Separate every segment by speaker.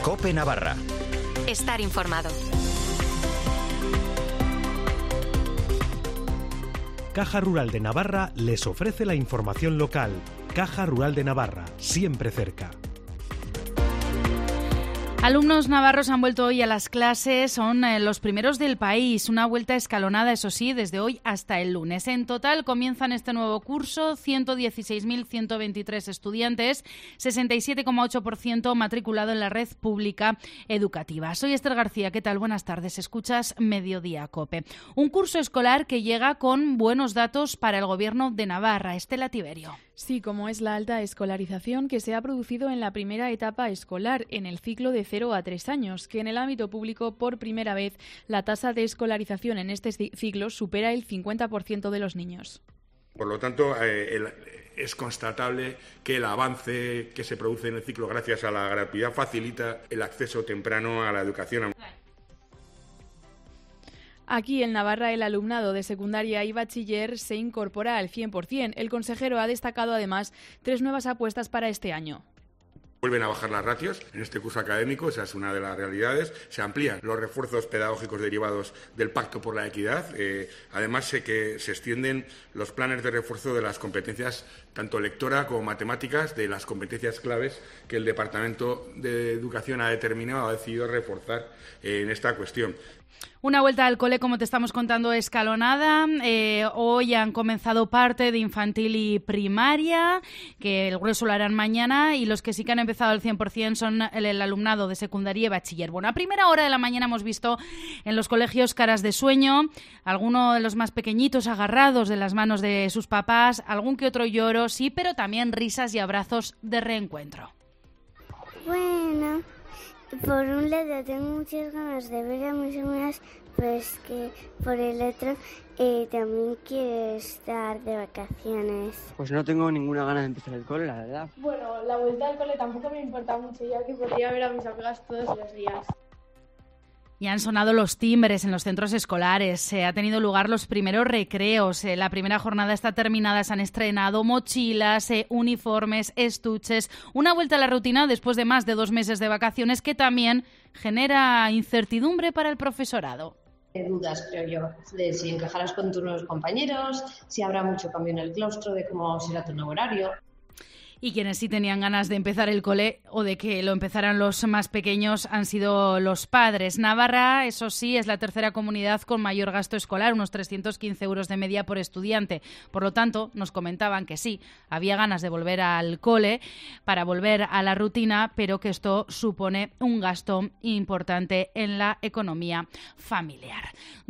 Speaker 1: COPE Navarra.
Speaker 2: Estar informado.
Speaker 3: Caja Rural de Navarra les ofrece la información local. Caja Rural de Navarra, siempre cerca.
Speaker 4: Alumnos navarros han vuelto hoy a las clases, son los primeros del país. Una vuelta escalonada, eso sí, desde hoy hasta el lunes. En total comienzan este nuevo curso 116.123 estudiantes, 67,8% matriculado en la red pública educativa. Soy Esther García, ¿qué tal? Buenas tardes, escuchas Mediodía COPE. Un curso escolar que llega con buenos datos para el Gobierno de Navarra. Estela Tiberio.
Speaker 5: Sí, como es la alta escolarización que se ha producido en la primera etapa escolar, en el ciclo de 0 a 3 años, que en el ámbito público, por primera vez, la tasa de escolarización en este ciclo supera el 50% de los niños.
Speaker 6: Por lo tanto, es constatable que el avance que se produce en el ciclo gracias a la gratuidad facilita el acceso temprano a la educación.
Speaker 5: Aquí en Navarra el alumnado de secundaria y bachiller se incorpora al 100%. El consejero ha destacado además 3 nuevas apuestas para este año.
Speaker 6: Vuelven a bajar las ratios en este curso académico, esa es una de las realidades. Se amplían los refuerzos pedagógicos derivados del Pacto por la Equidad. Además, sé que se extienden los planes de refuerzo de las competencias, tanto lectora como matemáticas, de las competencias claves que el Departamento de Educación ha determinado, ha decidido reforzar en esta cuestión.
Speaker 4: Una vuelta al cole, como te estamos contando, escalonada. Hoy han comenzado parte de infantil y primaria, que el grueso lo harán mañana, y los que sí que han empezado al 100% son el alumnado de secundaria y bachiller. Bueno, a primera hora de la mañana hemos visto en los colegios caras de sueño, algunos de los más pequeñitos agarrados de las manos de sus papás, algún que otro lloro, sí, pero también risas y abrazos de reencuentro.
Speaker 7: Bueno, por un lado tengo muchas ganas de ver a mis amigas, pues que por el otro también quiero estar de vacaciones.
Speaker 8: Pues no tengo ninguna gana de empezar el cole, la verdad.
Speaker 9: Bueno, la vuelta al cole tampoco me importa mucho, ya que podría ver a mis amigas todos los días.
Speaker 4: Y han sonado los timbres en los centros escolares, ha tenido lugar los primeros recreos, la primera jornada está terminada, se han estrenado mochilas, uniformes, estuches, una vuelta a la rutina después de más de 2 meses de vacaciones que también genera incertidumbre para el profesorado.
Speaker 10: Dudas, creo yo, de si encajarás con tus nuevos compañeros, si habrá mucho cambio en el claustro, de cómo será tu nuevo horario.
Speaker 4: Y quienes sí tenían ganas de empezar el cole o de que lo empezaran los más pequeños han sido los padres. Navarra, eso sí, es la tercera comunidad con mayor gasto escolar, unos 315 euros de media por estudiante. Por lo tanto, nos comentaban que sí, había ganas de volver al cole para volver a la rutina, pero que esto supone un gasto importante en la economía familiar.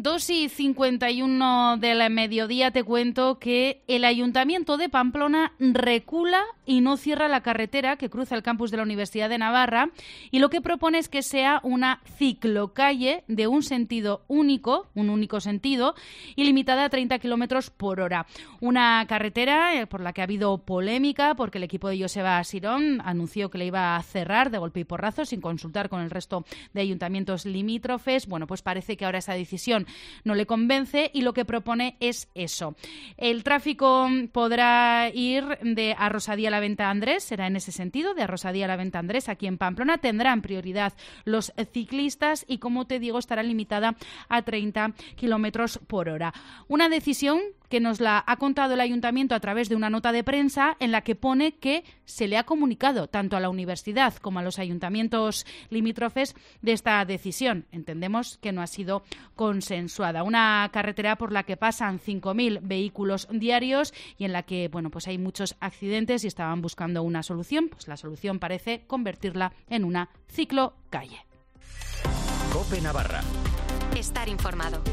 Speaker 4: 2:51 del mediodía te cuento que el Ayuntamiento de Pamplona recula y no cierra la carretera que cruza el campus de la Universidad de Navarra, y lo que propone es que sea una ciclocalle de un sentido único, un único sentido, y limitada a 30 kilómetros por hora. Una carretera por la que ha habido polémica porque el equipo de Joseba Sirón anunció que le iba a cerrar de golpe y porrazo sin consultar con el resto de ayuntamientos limítrofes. Bueno, pues parece que ahora esa decisión no le convence y lo que propone es eso. El tráfico podrá ir de Arrosadía a la Venta Andrés, será en ese sentido, de Arrosadía a la Venta Andrés, aquí en Pamplona. Tendrán prioridad los ciclistas y, como te digo, estará limitada a 30 kilómetros por hora. Una decisión que nos la ha contado el Ayuntamiento a través de una nota de prensa en la que pone que se le ha comunicado tanto a la universidad como a los ayuntamientos limítrofes de esta decisión. Entendemos que no ha sido consensuada. Una carretera por la que pasan 5.000 vehículos diarios y en la que, bueno, pues hay muchos accidentes y estaban buscando una solución. Pues la solución parece convertirla en una ciclocalle.
Speaker 1: COPE Navarra.
Speaker 2: Estar informado.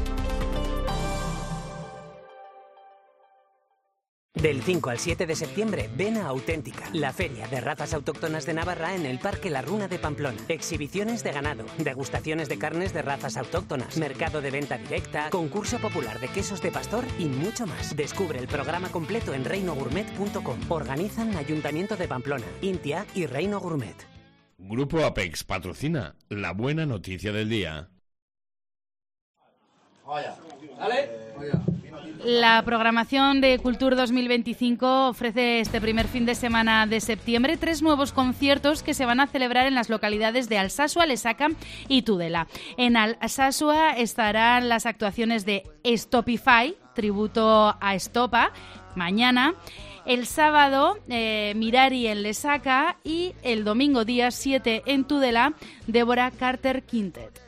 Speaker 11: Del 5 al 7 de septiembre, ven a Auténtica, la feria de razas autóctonas de Navarra en el Parque La Runa de Pamplona. Exhibiciones de ganado, degustaciones de carnes de razas autóctonas, mercado de venta directa, concurso popular de quesos de pastor y mucho más. Descubre el programa completo en reinogourmet.com. Organizan Ayuntamiento de Pamplona, Intia y Reino Gourmet.
Speaker 12: Grupo Apex patrocina la buena noticia del día.
Speaker 13: Vaya, ¿sale? Vaya.
Speaker 4: La programación de Cultur 2025 ofrece este primer fin de semana de septiembre 3 nuevos conciertos que se van a celebrar en las localidades de Alsasua, Lesaca y Tudela. En Alsasua estarán las actuaciones de Stopify, tributo a Estopa, mañana. El sábado, Mirari en Lesaca y el domingo, día 7, en Tudela, Débora Carter Quintet.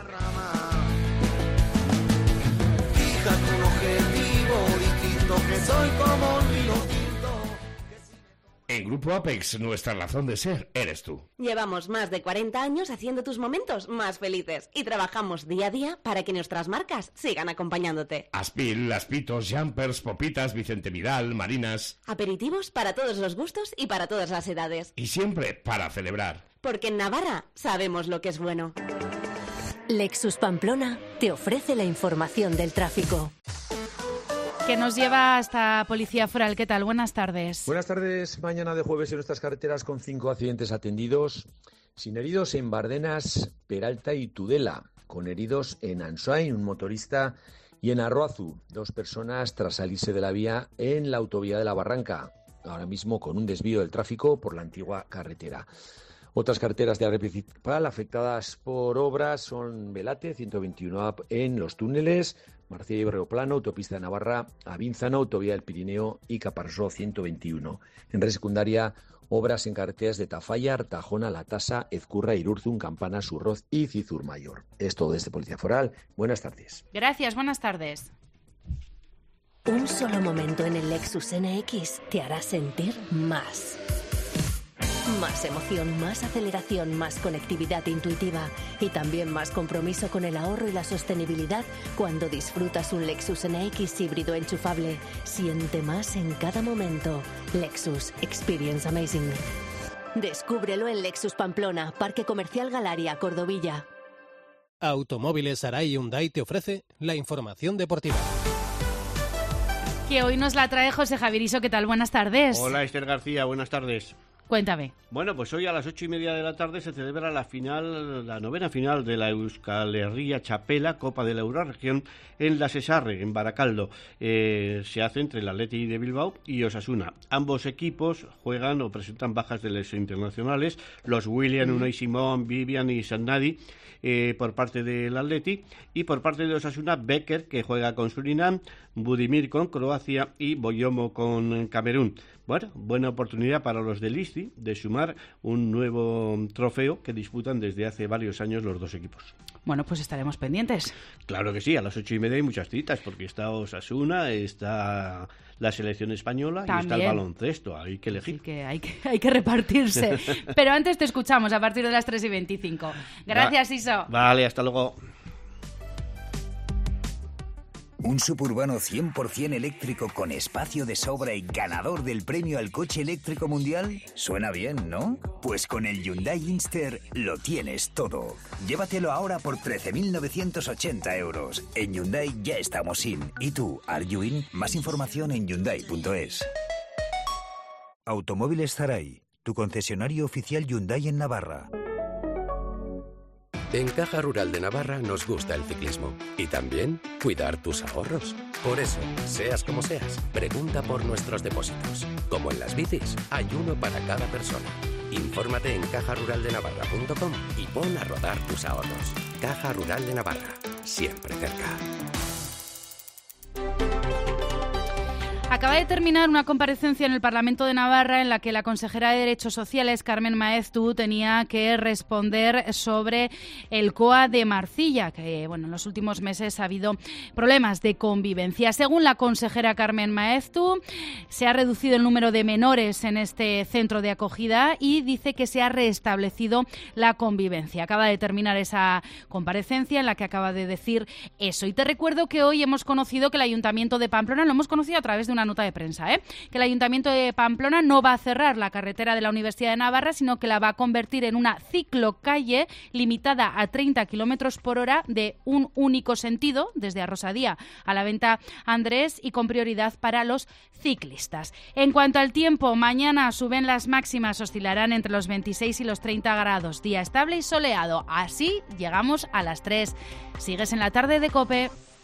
Speaker 12: En Grupo Apex, nuestra razón de ser eres tú.
Speaker 13: Llevamos más de 40 años haciendo tus momentos más felices y trabajamos día a día para que nuestras marcas sigan acompañándote.
Speaker 12: Aspil, Aspitos, Jumpers, Popitas, Vicente Vidal, Marinas...
Speaker 13: Aperitivos para todos los gustos y para todas las edades.
Speaker 12: Y siempre para celebrar.
Speaker 13: Porque en Navarra sabemos lo que es bueno.
Speaker 14: Lexus Pamplona te ofrece la información del tráfico.
Speaker 4: Que nos lleva hasta Policía Foral. ¿Qué tal? Buenas tardes.
Speaker 15: Buenas tardes. Mañana de jueves en nuestras carreteras con 5 accidentes atendidos. Sin heridos en Bardenas, Peralta y Tudela. Con heridos en Ansoain, un motorista, y en Arroazu, 2 personas tras salirse de la vía en la autovía de la Barranca. Ahora mismo con un desvío del tráfico por la antigua carretera. Otras carreteras de la red principal afectadas por obras son Velate, 121 en los túneles, Marcilla y Berrioplano, autopista de Navarra, Avínzano, autovía del Pirineo y Caparrós 121. En red secundaria, obras en carreteras de Tafalla, Artajona, La Tasa, Ezcurra, Irurzun, Campana, Surroz y Cizur Mayor. Es todo desde Policía Foral. Buenas tardes.
Speaker 4: Gracias, buenas tardes.
Speaker 14: Un solo momento en el Lexus NX te hará sentir más. Más emoción, más aceleración, más conectividad intuitiva y también más compromiso con el ahorro y la sostenibilidad cuando disfrutas un Lexus NX híbrido enchufable. Siente más en cada momento. Lexus. Experience amazing. Descúbrelo en Lexus Pamplona, Parque Comercial Galaria, Cordovilla.
Speaker 16: Automóviles Arai Hyundai te ofrece la información deportiva.
Speaker 4: Que hoy nos la trae José Javiriso. ¿Qué tal? Buenas tardes.
Speaker 17: Hola, Esther García. Buenas tardes.
Speaker 4: Cuéntame.
Speaker 17: Bueno, pues hoy a las 8:30 de la tarde se celebra la novena final de la Euskal Herria Txapela, Copa de la Eurorregión, en la Sesarre, en Baracaldo. Se hace entre el Athletic de Bilbao y Osasuna. Ambos equipos juegan o presentan bajas de los internacionales, los William, Unai Simón, Vivian y Sannadi, por parte del Athletic, y por parte de Osasuna, Becker, que juega con Surinam, Budimir con Croacia y Boyomo con Camerún. Bueno, buena oportunidad para los del ISTI de sumar un nuevo trofeo que disputan desde hace varios años los dos equipos.
Speaker 4: Bueno, pues estaremos pendientes.
Speaker 17: Claro que sí, a las 8:30 hay muchas citas, porque está Osasuna, está la selección española también. Y está el baloncesto, hay que elegir.
Speaker 4: Así que hay que repartirse. Pero antes te escuchamos a partir de las 3:25. Gracias, Iso.
Speaker 17: Vale, hasta luego.
Speaker 18: Un suburbano 100% eléctrico con espacio de sobra y ganador del premio al coche eléctrico mundial. Suena bien, ¿no? Pues con el Hyundai Inster lo tienes todo. Llévatelo ahora por 13.980 euros. En Hyundai ya estamos in. ¿Y tú, are you in? Más información en Hyundai.es. Automóviles Zaray, tu concesionario oficial Hyundai en Navarra.
Speaker 19: En Caja Rural de Navarra nos gusta el ciclismo y también cuidar tus ahorros. Por eso, seas como seas, pregunta por nuestros depósitos. Como en las bicis, hay uno para cada persona. Infórmate en cajaruraldenavarra.com y pon a rodar tus ahorros. Caja Rural de Navarra, siempre cerca.
Speaker 4: Acaba de terminar una comparecencia en el Parlamento de Navarra en la que la consejera de Derechos Sociales, Carmen Maeztu, tenía que responder sobre el COA de Marcilla, que bueno, en los últimos meses ha habido problemas de convivencia. Según la consejera Carmen Maeztu, se ha reducido el número de menores en este centro de acogida y dice que se ha restablecido la convivencia. Acaba de terminar esa comparecencia en la que acaba de decir eso. Y te recuerdo que hoy hemos conocido que el Ayuntamiento de Pamplona, lo hemos conocido a través de una nota de prensa, que el Ayuntamiento de Pamplona no va a cerrar la carretera de la Universidad de Navarra, sino que la va a convertir en una ciclocalle limitada a 30 kilómetros por hora de un único sentido, desde Arrosadía a la Venta Andrés, y con prioridad para los ciclistas. En cuanto al tiempo, mañana suben las máximas, oscilarán entre los 26 y los 30 grados. Día estable y soleado. Así llegamos a las 3. Sigues en la tarde de COPE.